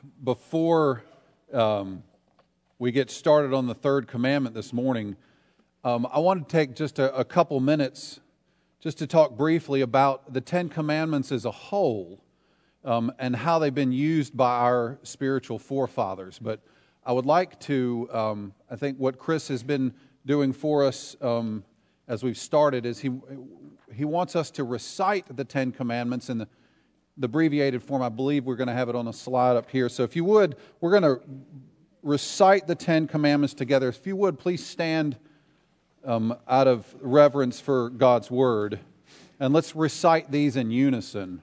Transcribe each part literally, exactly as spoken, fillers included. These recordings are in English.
before um, we get started on the third commandment this morning, um, I want to take just a, a couple minutes just to talk briefly about the Ten Commandments as a whole um, and how they've been used by our spiritual forefathers. But I would like to, um, I think what Chris has been doing for us um, as we've started is he he wants us to recite the Ten Commandments in the the abbreviated form. I believe we're going to have it on a slide up here. So if you would, we're going to recite the Ten Commandments together. If you would, please stand um, out of reverence for God's Word. And let's recite these in unison.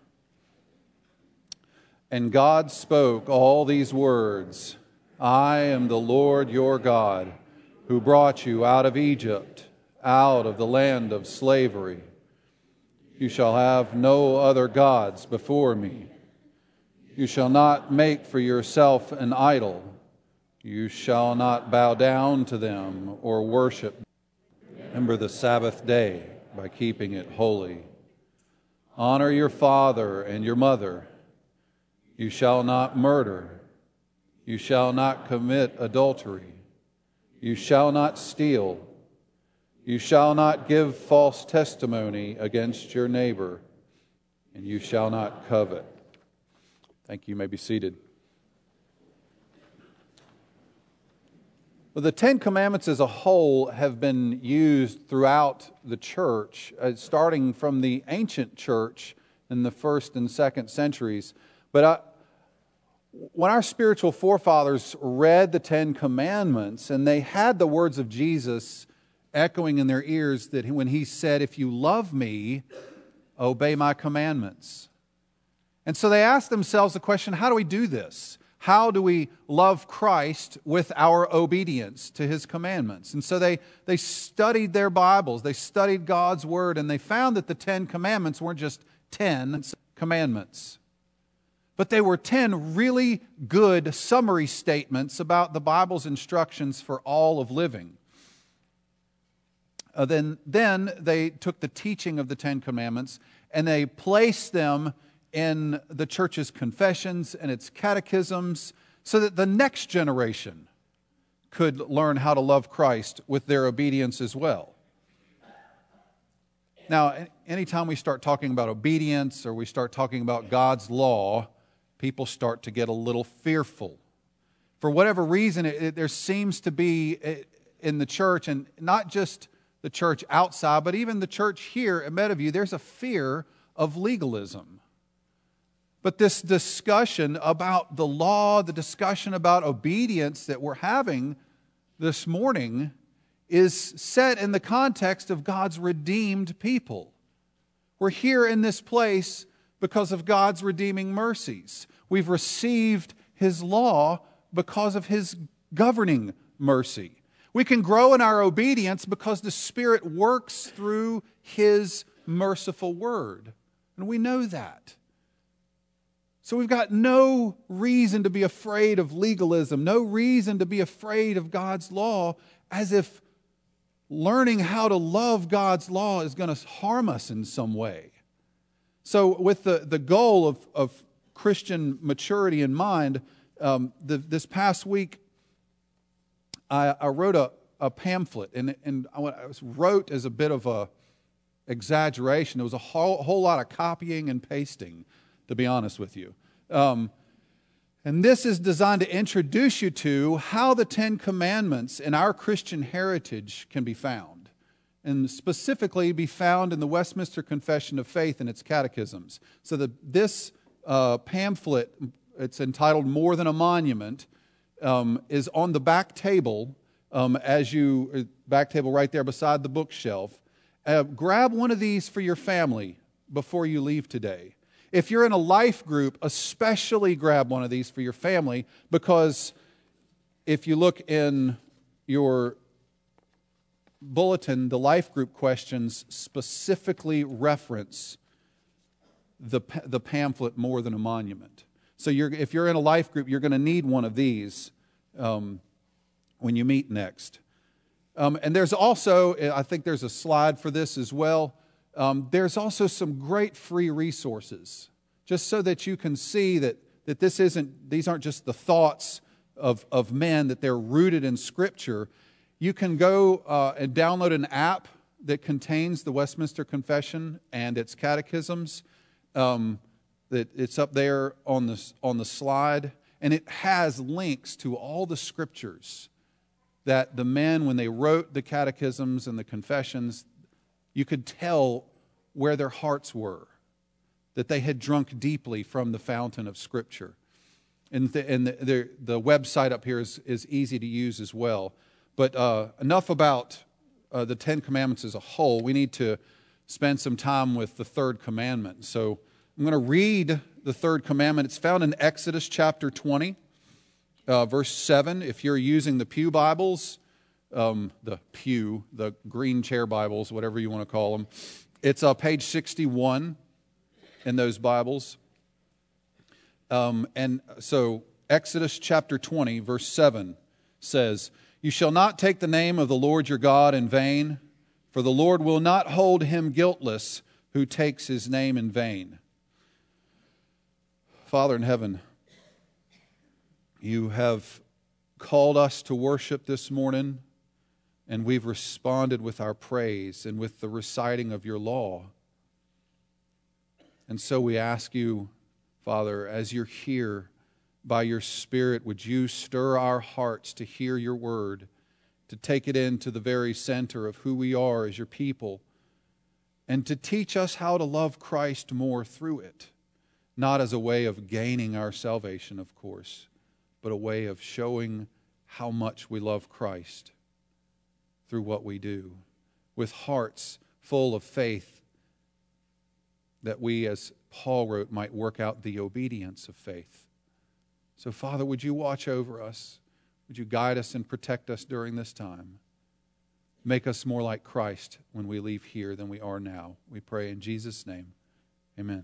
And God spoke all these words, I am the Lord your God, who brought you out of Egypt, out of the land of slavery. You shall have no other gods before me. You shall not make for yourself an idol. You shall not bow down to them or worship. Remember the Sabbath day by keeping it holy. Honor your father and your mother. You shall not murder. You shall not commit adultery. You shall not steal. You shall not give false testimony against your neighbor, and you shall not covet. Thank you. You may be seated. Well, the Ten Commandments as a whole have been used throughout the church, uh, starting from the ancient church in the first and second centuries. But I, when our spiritual forefathers read the Ten Commandments and they had the words of Jesus echoing in their ears that when he said, if you love me, obey my commandments. And so they asked themselves the question, how do we do this? How do we love Christ with our obedience to his commandments? And so they, they studied their Bibles, they studied God's Word, and they found that the Ten Commandments weren't just ten commandments, but they were ten really good summary statements about the Bible's instructions for all of living. Uh, then, then they took the teaching of the Ten Commandments and they placed them in the church's confessions and its catechisms so that the next generation could learn how to love Christ with their obedience as well. Now, anytime we start talking about obedience or we start talking about God's law, people start to get a little fearful. For whatever reason, it, it, there seems to be in the church, and not just the church outside, but even the church here at Meadowview, there's a fear of legalism. But this discussion about the law, the discussion about obedience that we're having this morning is set in the context of God's redeemed people. We're here in this place because of God's redeeming mercies. We've received His law because of His governing mercy. We can grow in our obedience because the Spirit works through His merciful Word. And we know that. So we've got no reason to be afraid of legalism, no reason to be afraid of God's law, as if learning how to love God's law is going to harm us in some way. So with the, the goal of, of Christian maturity in mind, um, the, this past week, I, I wrote a, a pamphlet, and, and I wrote as a bit of a exaggeration. There was a whole, whole lot of copying and pasting, to be honest with you. Um, and this is designed to introduce you to how the Ten Commandments in our Christian heritage can be found, and specifically be found in the Westminster Confession of Faith and its catechisms. So that this uh, pamphlet, it's entitled More Than a Monument, Um, is on the back table, um, as you, back table right there beside the bookshelf. Uh, grab one of these for your family before you leave today. If you're in a life group, especially grab one of these for your family, because if you look in your bulletin, the life group questions specifically reference the, the pamphlet More Than a Monument. So you're, if you're in a life group, you're going to need one of these um, when you meet next. Um, and there's also, I think there's a slide for this as well, um, there's also some great free resources, just so that you can see that that this isn't, these aren't just the thoughts of, of men, that they're rooted in Scripture, you can go uh, and download an app that contains the Westminster Confession and its catechisms. Um, that it's up there on the, on the slide, and it has links to all the Scriptures that the men, when they wrote the catechisms and the confessions, you could tell where their hearts were, that they had drunk deeply from the fountain of Scripture. And the, and the, the, the website up here is, is easy to use as well. But uh, enough about uh, the Ten Commandments as a whole. We need to spend some time with the third commandment. So I'm going to read the third commandment. It's found in Exodus chapter twenty, uh, verse seven. If you're using the Pew Bibles, um, the Pew, the green chair Bibles, whatever you want to call them, it's uh, page sixty-one in those Bibles. Um, and so Exodus chapter twenty, verse seven says, "You shall not take the name of the Lord your God in vain, for the Lord will not hold him guiltless who takes his name in vain." Father in heaven, you have called us to worship this morning, and we've responded with our praise and with the reciting of your law. And so we ask you, Father, as you're here by your Spirit, would you stir our hearts to hear your word, to take it into the very center of who we are as your people, and to teach us how to love Christ more through it, not as a way of gaining our salvation, of course, but a way of showing how much we love Christ through what we do, with hearts full of faith, that we, as Paul wrote, might work out the obedience of faith. So, Father, would you watch over us? Would you guide us and protect us during this time? Make us more like Christ when we leave here than we are now. We pray in Jesus' name. Amen.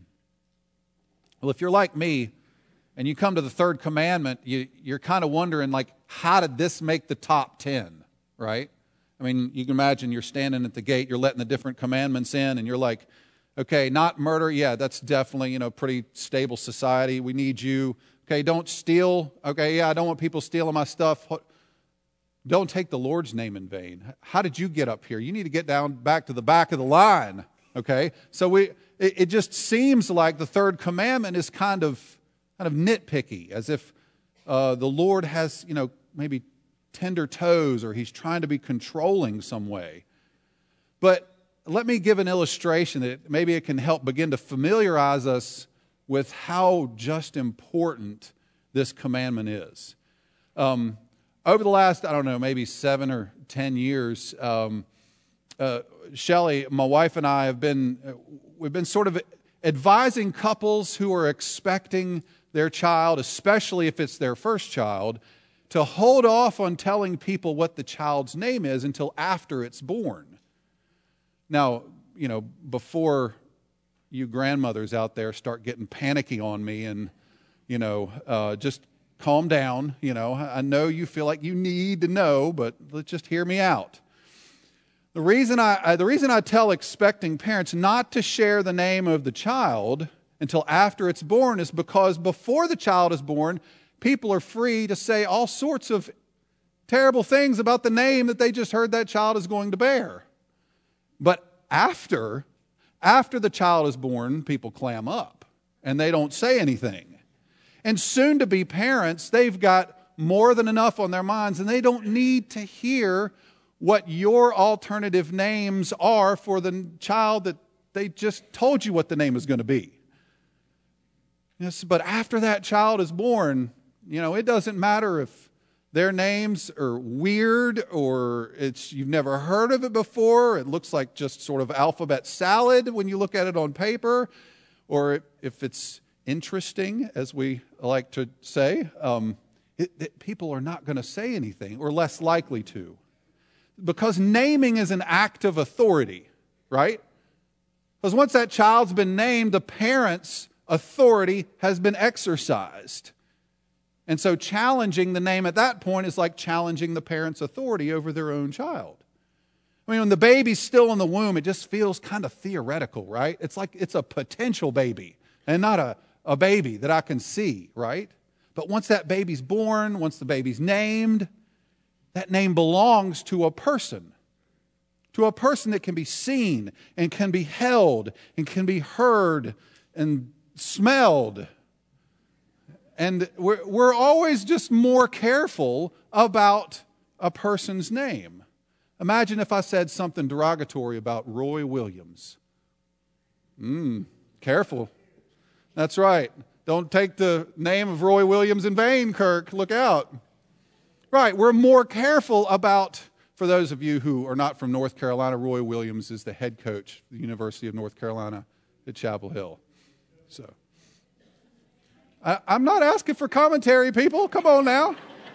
Well, if you're like me and you come to the third commandment, you, you're kind of wondering, like, how did this make the top ten, right? I mean, you can imagine you're standing at the gate, you're letting the different commandments in, and you're like, okay, not murder, yeah, that's definitely, you know, pretty stable society. We need you. Okay, don't steal. Okay, yeah, I don't want people stealing my stuff. Don't take the Lord's name in vain. How did you get up here? You need to get down back to the back of the line. Okay, so we it, it just seems like the third commandment is kind of kind of nitpicky, as if uh, the Lord has, you know, maybe tender toes, or he's trying to be controlling some way. But let me give an illustration that maybe it can help begin to familiarize us with how just important this commandment is. Um, over the last, I don't know, maybe seven or ten years, um, uh, Shelley, my wife, and I have been, we've been sort of advising couples who are expecting their child, especially if it's their first child, to hold off on telling people what the child's name is until after it's born. Now, you know, before you grandmothers out there start getting panicky on me and, you know, uh, just calm down. You know, I know you feel like you need to know, but let's just hear me out. The reason I, uh, the reason I tell expecting parents not to share the name of the child until after it's born is because before the child is born, people are free to say all sorts of terrible things about the name that they just heard that child is going to bear. But after, after the child is born, people clam up and they don't say anything. And soon-to-be parents, they've got more than enough on their minds, and they don't need to hear what your alternative names are for the child that they just told you what the name is going to be. Yes, but after that child is born, you know, it doesn't matter if their names are weird or it's you've never heard of it before. It looks like just sort of alphabet salad when you look at it on paper, or if it's interesting, as we like to say, um, it, it, people are not going to say anything, or less likely to. Because naming is an act of authority, right? Because once that child's been named, the parent's authority has been exercised. And so challenging the name at that point is like challenging the parent's authority over their own child. I mean, when the baby's still in the womb, it just feels kind of theoretical, right? It's like it's a potential baby and not a, a baby that I can see, right? But once that baby's born, once the baby's named, that name belongs to a person. To a person that can be seen and can be held and can be heard and smelled. And we're, we're always just more careful about a person's name. Imagine if I said something derogatory about Roy Williams. Mmm, careful. That's right. Don't take the name of Roy Williams in vain, Kirk. Look out. Right, we're more careful about, for those of you who are not from North Carolina, Roy Williams is the head coach of the University of North Carolina at Chapel Hill. So, I, I'm not asking for commentary, people. Come on now.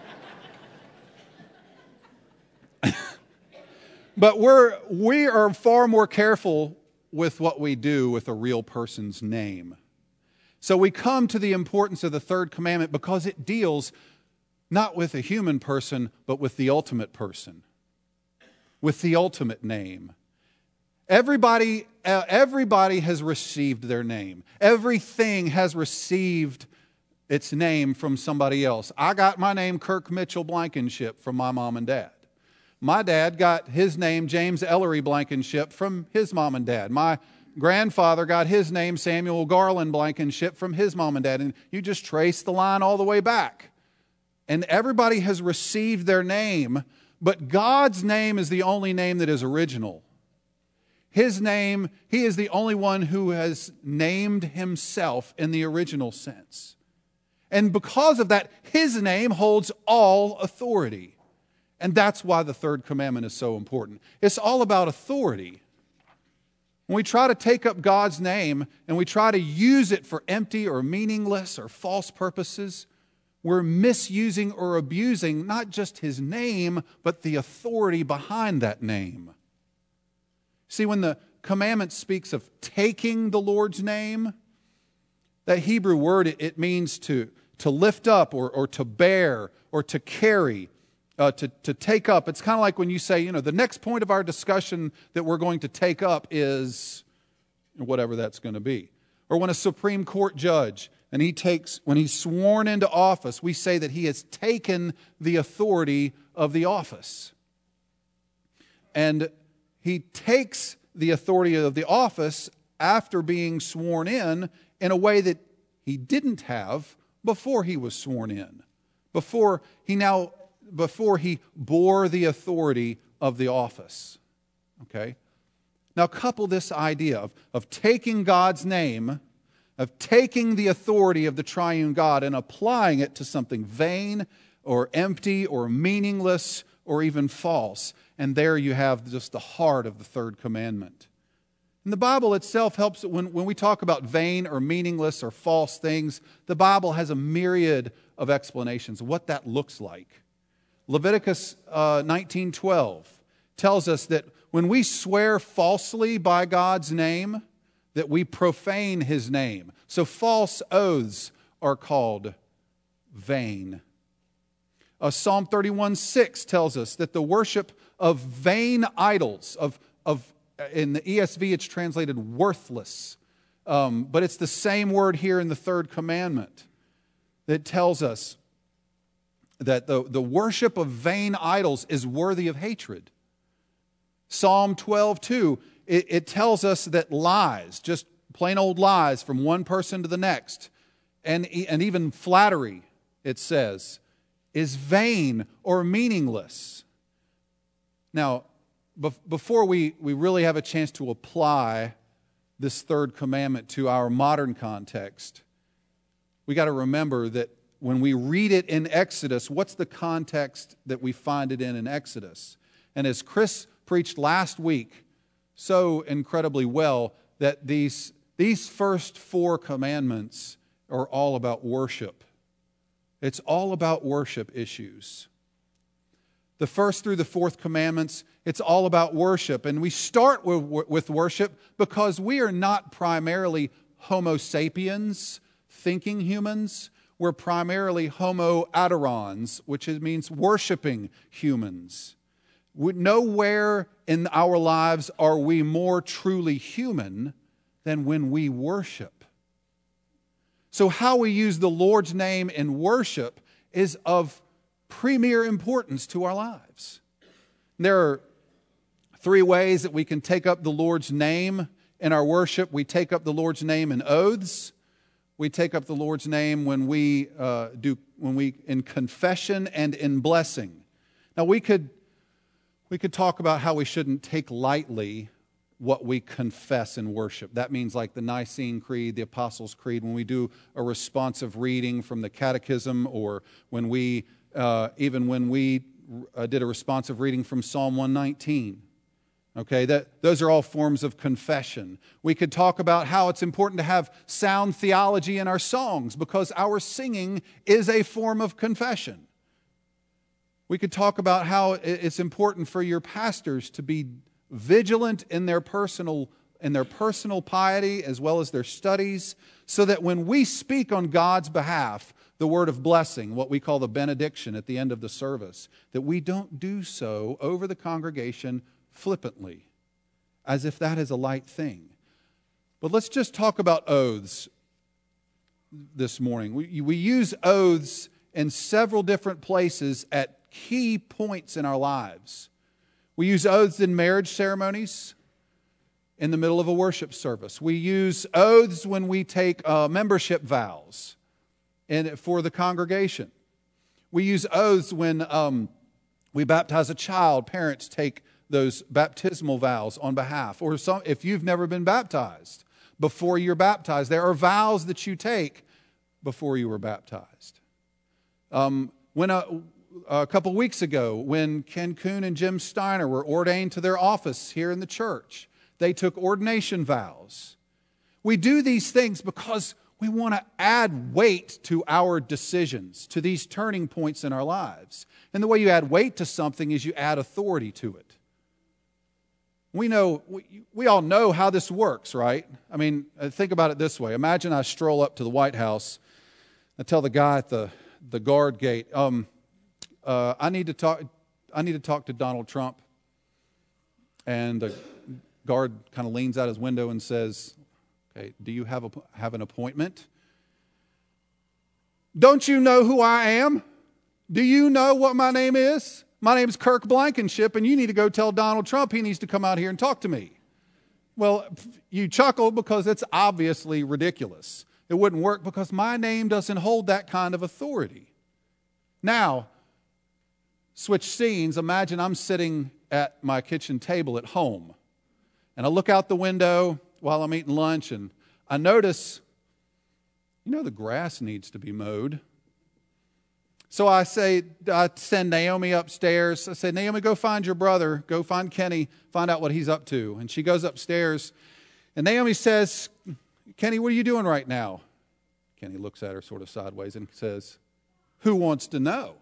But we're, we are far more careful with what we do with a real person's name. So we come to the importance of the third commandment because it deals not with a human person, but with the ultimate person, with the ultimate name. Everybody, uh, everybody has received their name. Everything has received its name from somebody else. I got my name Kirk Mitchell Blankenship from my mom and dad. My dad got his name James Ellery Blankenship from his mom and dad. My grandfather got his name Samuel Garland Blankenship from his mom and dad. And you just trace the line all the way back. And everybody has received their name, but God's name is the only name that is original. His name, He is the only one who has named Himself in the original sense. And because of that, His name holds all authority. And that's why the third commandment is so important. It's all about authority. When we try to take up God's name and we try to use it for empty or meaningless or false purposes, we're misusing or abusing not just His name, but the authority behind that name. See, when the commandment speaks of taking the Lord's name, that Hebrew word, it, it means to, to lift up or, or to bear or to carry. Uh, to, to take up. It's kind of like when you say, you know, the next point of our discussion that we're going to take up is whatever that's going to be. Or when a Supreme Court judge, and he takes, when he's sworn into office, we say that he has taken the authority of the office. And he takes the authority of the office after being sworn in in a way that he didn't have before he was sworn in. Before he now... before he bore the authority of the office. Okay? Now couple this idea of, of taking God's name, of taking the authority of the triune God and applying it to something vain or empty or meaningless or even false. And there you have just the heart of the third commandment. And the Bible itself helps, when, when we talk about vain or meaningless or false things, the Bible has a myriad of explanations of what that looks like. Leviticus uh, nineteen twelve tells us that when we swear falsely by God's name, that we profane His name. So false oaths are called vain. Uh, Psalm thirty-one six tells us that the worship of vain idols, of, of in the E S V it's translated worthless, um, but it's the same word here in the third commandment that tells us that the, the worship of vain idols is worthy of hatred. Psalm twelve two, it, it tells us that lies, just plain old lies from one person to the next, and, and even flattery, it says, is vain or meaningless. Now, bef- before we, we really have a chance to apply this third commandment to our modern context, we got to remember that when we read it in Exodus, what's the context that we find it in in Exodus? And as Chris preached last week so incredibly well, that these, these first four commandments are all about worship. It's all about worship issues. The first through the fourth commandments, it's all about worship. And we start with, with worship because we are not primarily Homo sapiens, thinking humans. We're primarily Homo adorans, which means worshiping humans. Nowhere in our lives are we more truly human than when we worship. So how we use the Lord's name in worship is of premier importance to our lives. There are three ways that we can take up the Lord's name in our worship. We take up the Lord's name in oaths. We take up the Lord's name when we uh, do when we in confession and in blessing. Now we could we could talk about how we shouldn't take lightly what we confess in worship. That means like the Nicene Creed, the Apostles' Creed, when we do a responsive reading from the Catechism, or when we uh, even when we uh, did a responsive reading from Psalm one nineteen. Okay, that those are all forms of confession. We could talk about how it's important to have sound theology in our songs because our singing is a form of confession. We could talk about how it's important for your pastors to be vigilant in their personal in their personal piety as well as their studies, so that when we speak on God's behalf the word of blessing, what we call the benediction at the end of the service, that we don't do so over the congregation flippantly, as if that is a light thing. But let's just talk about oaths this morning. We, we use oaths in several different places at key points in our lives. We use oaths in marriage ceremonies in the middle of a worship service. We use oaths when we take uh, membership vows in, for the congregation. We use oaths when um, we baptize a child. Parents take those baptismal vows on behalf. Or some, if you've never been baptized, before you're baptized, there are vows that you take before you were baptized. Um, when a, a couple weeks ago, when Ken Kuhn and Jim Steiner were ordained to their office here in the church, they took ordination vows. We do these things because we want to add weight to our decisions, to these turning points in our lives. And the way you add weight to something is you add authority to it. We know, we, we all know how this works, right? I mean, think about it this way. Imagine I stroll up to the White House. I tell the guy at the, the guard gate, um, uh, I need to talk. I need to talk to Donald Trump. And the guard kind of leans out his window and says, "Okay, do you have a, have an appointment? Don't you know who I am? Do you know what my name is? My name is Kirk Blankenship, and you need to go tell Donald Trump he needs to come out here and talk to me." Well, you chuckle because it's obviously ridiculous. It wouldn't work because my name doesn't hold that kind of authority. Now, switch scenes. Imagine I'm sitting at my kitchen table at home, and I look out the window while I'm eating lunch, and I notice, you know, the grass needs to be mowed. So I say, I send Naomi upstairs. I say, "Naomi, go find your brother. Go find Kenny. Find out what he's up to." And she goes upstairs. And Naomi says, "Kenny, what are you doing right now?" Kenny looks at her sort of sideways and says, "Who wants to know?"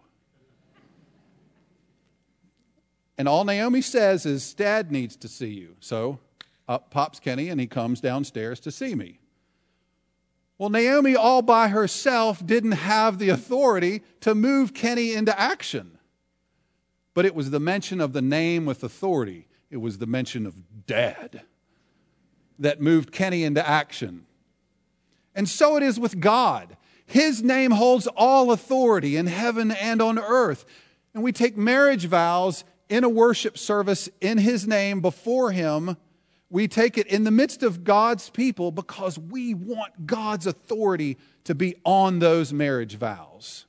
And all Naomi says is, "Dad needs to see you." So up pops Kenny, and he comes downstairs to see me. Well, Naomi all by herself didn't have the authority to move Kenny into action. But it was the mention of the name with authority. It was the mention of Dad that moved Kenny into action. And so it is with God. His name holds all authority in heaven and on earth. And we take marriage vows in a worship service in His name before Him. We take it in the midst of God's people because we want God's authority to be on those marriage vows.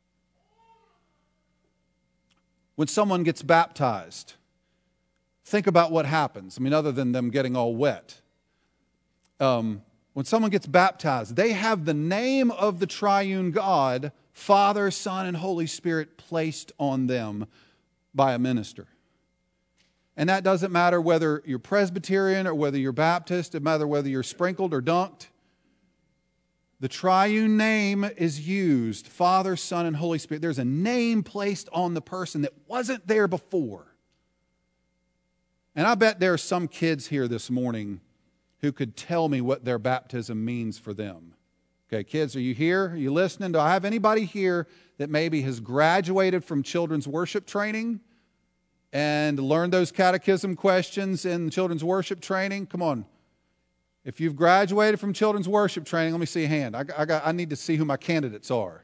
When someone gets baptized, think about what happens. I mean, other than them getting all wet. Um, when someone gets baptized, they have the name of the triune God, Father, Son, and Holy Spirit placed on them by a minister. And that doesn't matter whether you're Presbyterian or whether you're Baptist, it doesn't matter whether you're sprinkled or dunked. The triune name is used, Father, Son, and Holy Spirit. There's a name placed on the person that wasn't there before. And I bet there are some kids here this morning who could tell me what their baptism means for them. Okay, kids, are you here? Are you listening? Do I have anybody here that maybe has graduated from children's worship training and learned those catechism questions in children's worship training? Come on. If you've graduated from children's worship training, let me see a hand. I, I, got, I need to see who my candidates are.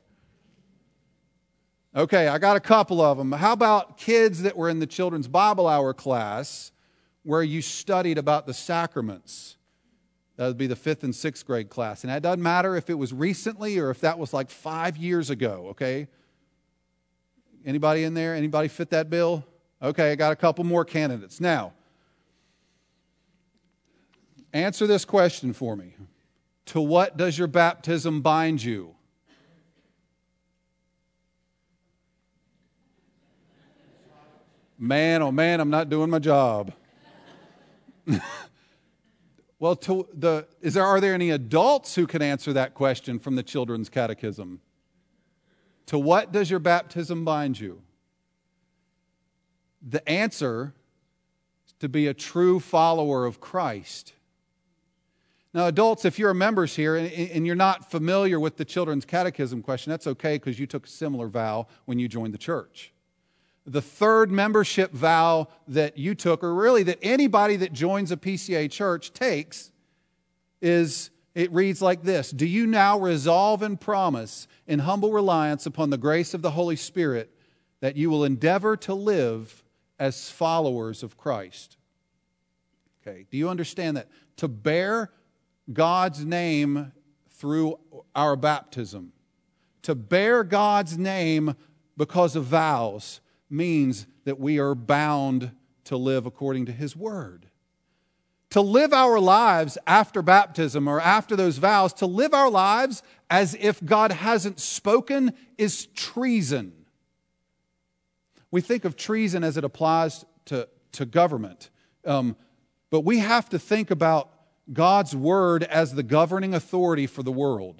Okay, I got a couple of them. How about kids that were in the children's Bible hour class where you studied about the sacraments? That would be the fifth and sixth grade class. And it doesn't matter if it was recently or if that was like five years ago, okay? Anybody in there? Anybody fit that bill? Okay, I got a couple more candidates. Now, answer this question for me. To what does your baptism bind you? Man, oh man, I'm not doing my job. Well, to the, is there, are there any adults who can answer that question from the Children's Catechism? To what does your baptism bind you? The answer is to be a true follower of Christ. Now, adults, if you're members here and, and you're not familiar with the Children's Catechism question, that's okay because you took a similar vow when you joined the church. The third membership vow that you took, or really that anybody that joins a P C A church takes, is, it reads like this: do you now resolve and promise in humble reliance upon the grace of the Holy Spirit that you will endeavor to live as followers of Christ? Okay, do you understand that? To bear God's name through our baptism, to bear God's name because of vows, means that we are bound to live according to His Word. To live our lives after baptism or after those vows, to live our lives as if God hasn't spoken is treason. We think of treason as it applies to, to government. Um, but we have to think about God's Word as the governing authority for the world.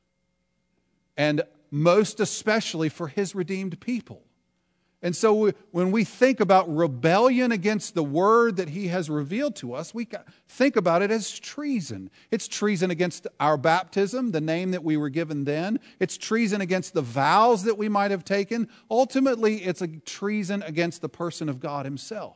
And most especially for His redeemed people. And so when we think about rebellion against the Word that He has revealed to us, we think about it as treason. It's treason against our baptism, the name that we were given then. It's treason against the vows that we might have taken. Ultimately, it's a treason against the person of God Himself.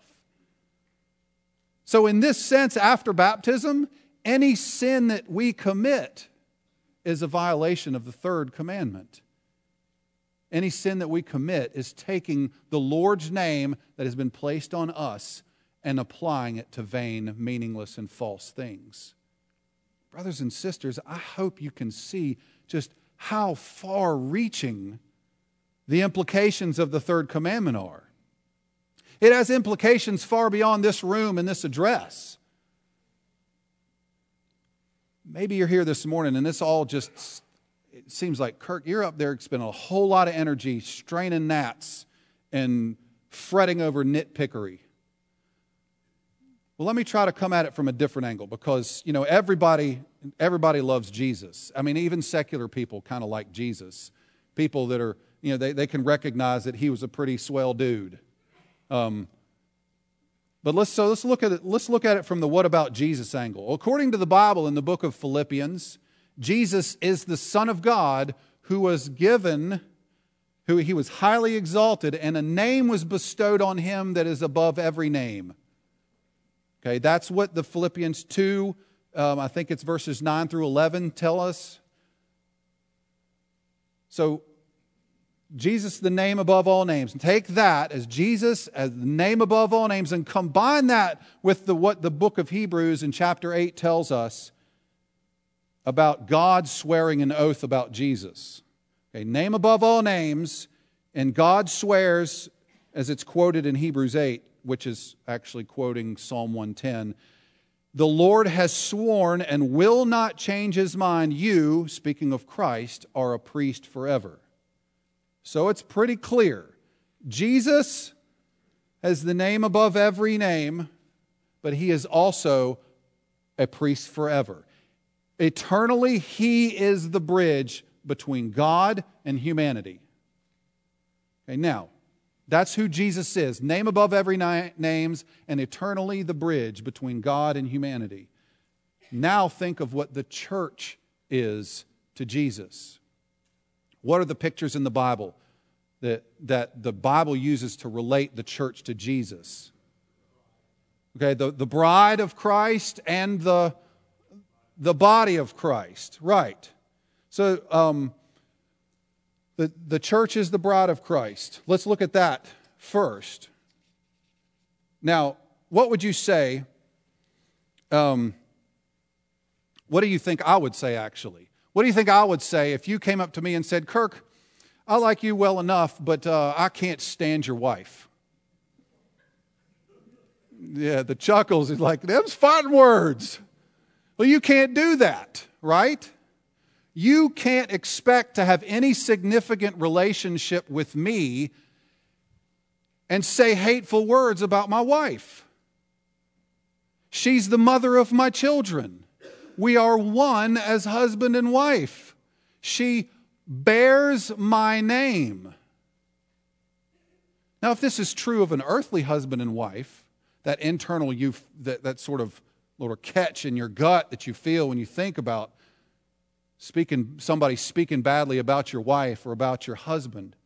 So in this sense, after baptism, any sin that we commit is a violation of the third commandment. Any sin that we commit is taking the Lord's name that has been placed on us and applying it to vain, meaningless, and false things. Brothers and sisters, I hope you can see just how far-reaching the implications of the third commandment are. It has implications far beyond this room and this address. Maybe you're here this morning and this all just... It seems like, Kirk, you're up there spending a whole lot of energy straining gnats and fretting over nitpickery. Well, let me try to come at it from a different angle because, you know, everybody, everybody loves Jesus. I mean, even secular people kind of like Jesus. People that are, you know, they, they can recognize that He was a pretty swell dude. Um, but let's, so let's look at it, let's look at it from the what about Jesus angle. According to the Bible in the book of Philippians, Jesus is the Son of God who was given, who He was highly exalted, and a name was bestowed on Him that is above every name. Okay, that's what the Philippians two, um, I think it's verses nine through eleven, tell us. So, Jesus, the name above all names. And take that as Jesus, as the name above all names, and combine that with the, what the book of Hebrews in chapter eight tells us about God swearing an oath about Jesus. Okay, name above all names, and God swears, as it's quoted in Hebrews eight, which is actually quoting Psalm one ten, the Lord has sworn and will not change His mind. You, speaking of Christ, are a priest forever. So it's pretty clear. Jesus has the name above every name, but He is also a priest forever. Eternally, He is the bridge between God and humanity. Okay, now, that's who Jesus is. Name above every na- names, and eternally the bridge between God and humanity. Now think of what the church is to Jesus. What are the pictures in the Bible that, that the Bible uses to relate the church to Jesus? Okay, the, the bride of Christ and the the body of Christ. Right. So um, the, the church is the bride of Christ. Let's look at that first. Now, what would you say? Um, what do you think I would say, actually? What do you think I would say if you came up to me and said, Kirk, I like you well enough, but uh, I can't stand your wife? Yeah, the chuckles is like, them's fighting words. Well, you can't do that, right? You can't expect to have any significant relationship with me and say hateful words about my wife. She's the mother of my children. We are one as husband and wife. She bears my name. Now, if this is true of an earthly husband and wife, that internal you, that, that sort of little catch in your gut that you feel when you think about speaking, somebody speaking badly about your wife or about your husband.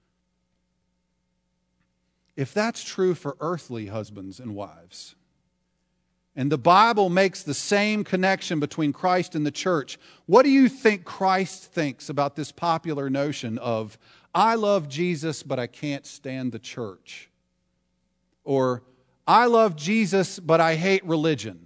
If that's true for earthly husbands and wives, and the Bible makes the same connection between Christ and the church, what do you think Christ thinks about this popular notion of, I love Jesus, but I can't stand the church? Or, I love Jesus, but I hate religion.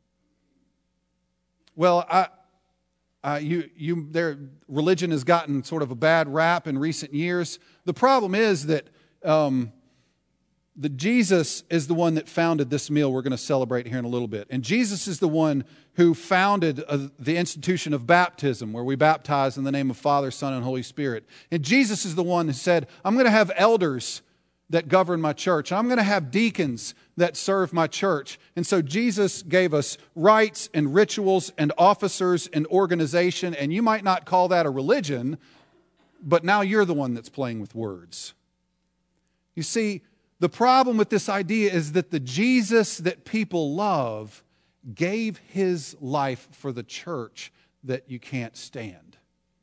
Well, I, uh, you, you, there, religion has gotten sort of a bad rap in recent years. The problem is that um, the Jesus is the one that founded this meal we're going to celebrate here in a little bit. And Jesus is the one who founded uh, the institution of baptism, where we baptize in the name of Father, Son, and Holy Spirit. And Jesus is the one who said, I'm going to have elders that govern my church. I'm going to have deacons that serve my church. And so Jesus gave us rites and rituals and officers and organization. And you might not call that a religion, but now you're the one that's playing with words. You see, the problem with this idea is that the Jesus that people love gave his life for the church that you can't stand.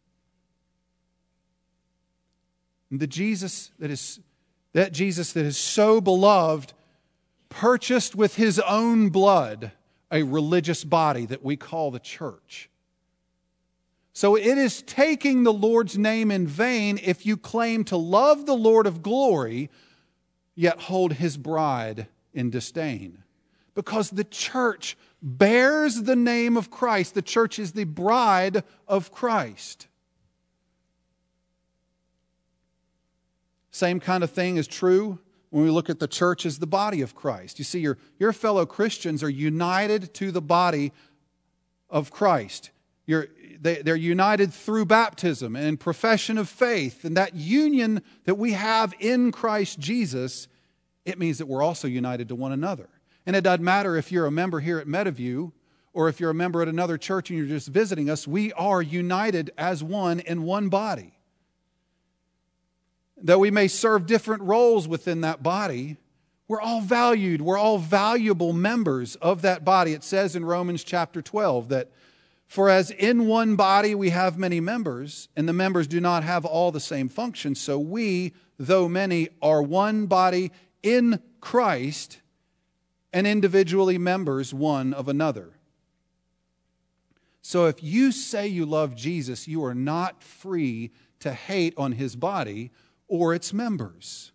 And the Jesus that is that Jesus that is so beloved purchased with his own blood a religious body that we call the church. So it is taking the Lord's name in vain if you claim to love the Lord of glory, yet hold his bride in disdain. Because the church bears the name of Christ. The church is the bride of Christ. Same kind of thing is true when we look at the church as the body of Christ. You see, your, your fellow Christians are united to the body of Christ. You're, they, they're united through baptism and profession of faith. And that union that we have in Christ Jesus, it means that we're also united to one another. And it doesn't matter if you're a member here at Meadowview or if you're a member at another church and you're just visiting us, we are united as one in one body. Though we may serve different roles within that body, we're all valued. We're all valuable members of that body. It says in Romans chapter twelve that, for as in one body we have many members, and the members do not have all the same function, so we, though many, are one body in Christ and individually members one of another. So if you say you love Jesus, you are not free to hate on his body or its members.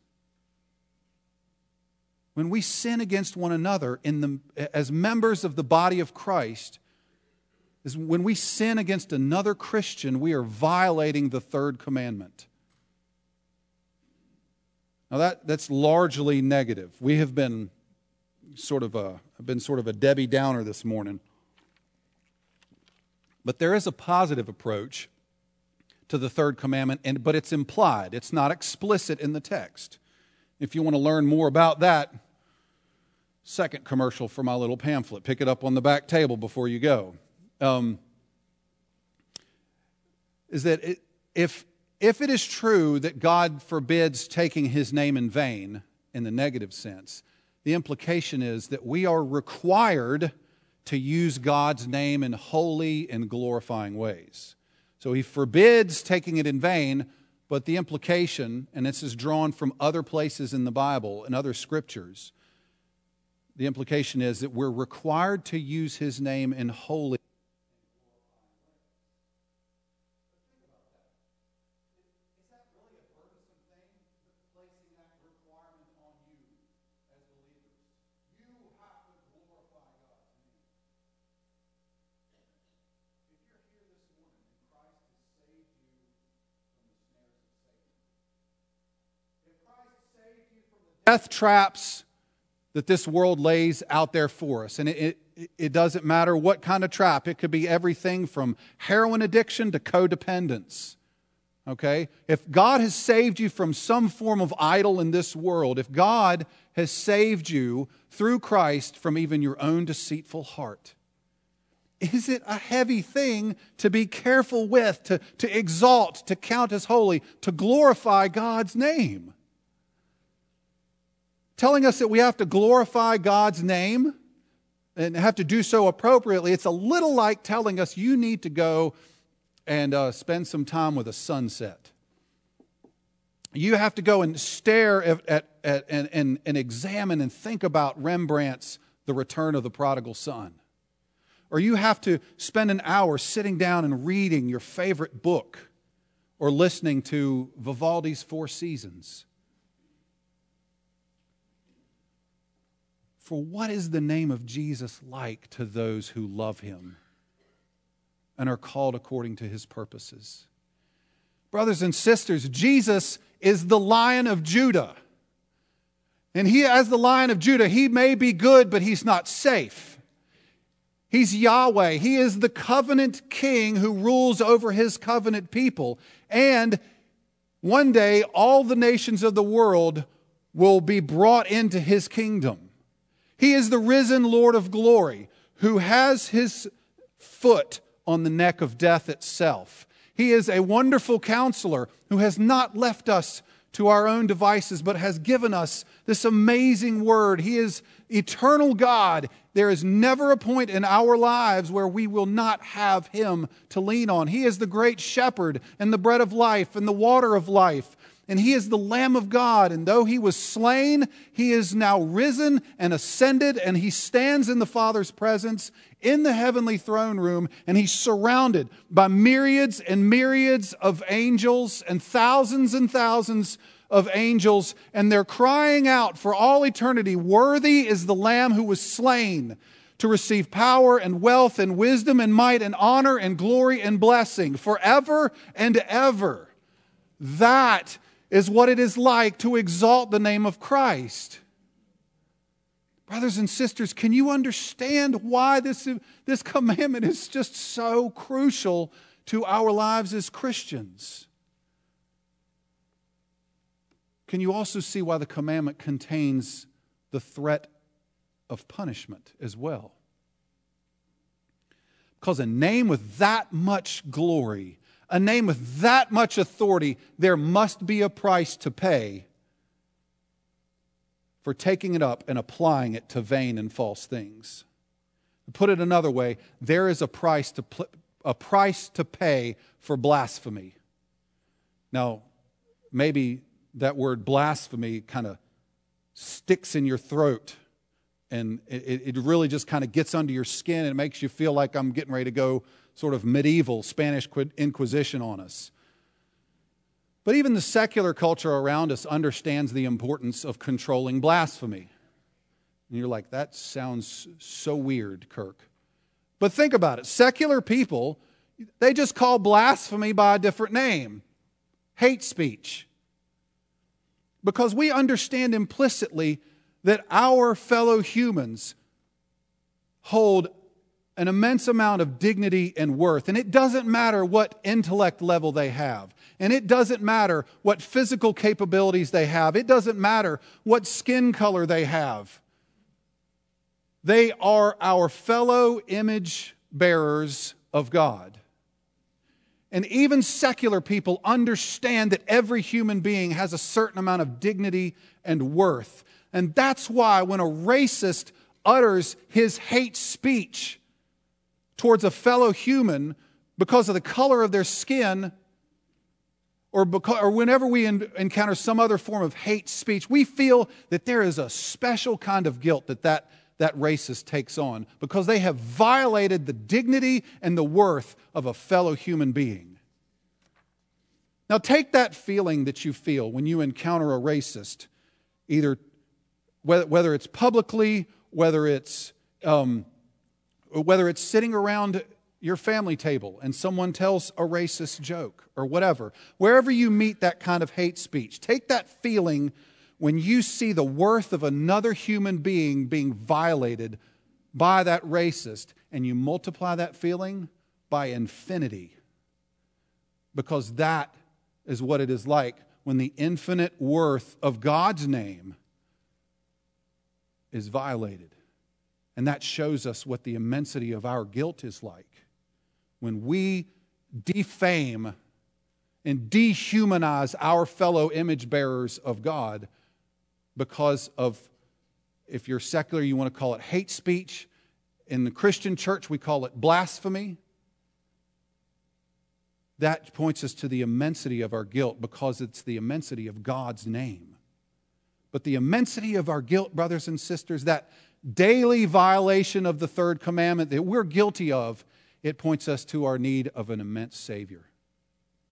When we sin against one another in the, as members of the body of Christ, is when we sin against another Christian, we are violating the third commandment. Now that, that's largely negative. We have been sort of a, I've been sort of a Debbie Downer this morning. But there is a positive approach to the third commandment, and but it's implied. It's not explicit in the text. If you want to learn more about that, second commercial for my little pamphlet. Pick it up on the back table before you go. Um, is that it, if, if it is true that God forbids taking his name in vain in the negative sense, the implication is that we are required to use God's name in holy and glorifying ways. So he forbids taking it in vain, but the implication, and this is drawn from other places in the Bible and other scriptures, the implication is that we're required to use his name in holy death traps that this world lays out there for us. And it, it, it doesn't matter what kind of trap. It could be everything from heroin addiction to codependence. Okay? If God has saved you from some form of idol in this world, if God has saved you through Christ from even your own deceitful heart, is it a heavy thing to be careful with, to, to exalt, to count as holy, to glorify God's name? Telling us that we have to glorify God's name and have to do so appropriately, it's a little like telling us you need to go and uh, spend some time with a sunset. You have to go and stare at, at, at and, and, and examine and think about Rembrandt's The Return of the Prodigal Son. Or you have to spend an hour sitting down and reading your favorite book or listening to Vivaldi's Four Seasons. For what is the name of Jesus like to those who love Him and are called according to His purposes? Brothers and sisters, Jesus is the Lion of Judah. And He, as the Lion of Judah, He may be good, but He's not safe. He's Yahweh. He is the covenant king who rules over His covenant people. And one day, all the nations of the world will be brought into His kingdom. He is the risen Lord of glory who has His foot on the neck of death itself. He is a wonderful counselor who has not left us to our own devices, but has given us this amazing word. He is eternal God. There is never a point in our lives where we will not have Him to lean on. He is the great shepherd and the bread of life and the water of life. And He is the Lamb of God. And though He was slain, He is now risen and ascended, and He stands in the Father's presence in the heavenly throne room, and He's surrounded by myriads and myriads of angels and thousands and thousands of angels, and they're crying out for all eternity, "Worthy is the Lamb who was slain to receive power and wealth and wisdom and might and honor and glory and blessing forever and ever." That is what it is like to exalt the name of Christ. Brothers and sisters, can you understand why this, this commandment is just so crucial to our lives as Christians? Can you also see why the commandment contains the threat of punishment as well? Because a name with that much glory, a name with that much authority, there must be a price to pay for taking it up and applying it to vain and false things. To put it another way, there is a price to pl- a price to pay for blasphemy. Now, maybe that word blasphemy kind of sticks in your throat, and it, it really just kind of gets under your skin, and it makes you feel like I'm getting ready to go sort of medieval Spanish Inquisition on us. But even the secular culture around us understands the importance of controlling blasphemy. And you're like, that sounds so weird, Kirk. But think about it. Secular people, they just call blasphemy by a different name. Hate speech. Because we understand implicitly that our fellow humans hold an immense amount of dignity and worth. And it doesn't matter what intellect level they have. And it doesn't matter what physical capabilities they have. It doesn't matter what skin color they have. They are our fellow image bearers of God. And even secular people understand that every human being has a certain amount of dignity and worth. And that's why when a racist utters his hate speech towards a fellow human because of the color of their skin, or, because, or whenever we en- encounter some other form of hate speech, we feel that there is a special kind of guilt that that, that racist takes on because they have violated the dignity and the worth of a fellow human being. Now take that feeling that you feel when you encounter a racist, either whether, whether it's publicly, whether it's um, whether it's sitting around your family table and someone tells a racist joke or whatever, wherever you meet that kind of hate speech, take that feeling when you see the worth of another human being being violated by that racist, and you multiply that feeling by infinity, because that is what it is like when the infinite worth of God's name is violated. And that shows us what the immensity of our guilt is like. When we defame and dehumanize our fellow image bearers of God because of, if you're secular, you want to call it hate speech. In the Christian church, we call it blasphemy. That points us to the immensity of our guilt, because it's the immensity of God's name. But the immensity of our guilt, brothers and sisters, that daily violation of the third commandment that we're guilty of, it points us to our need of an immense Savior.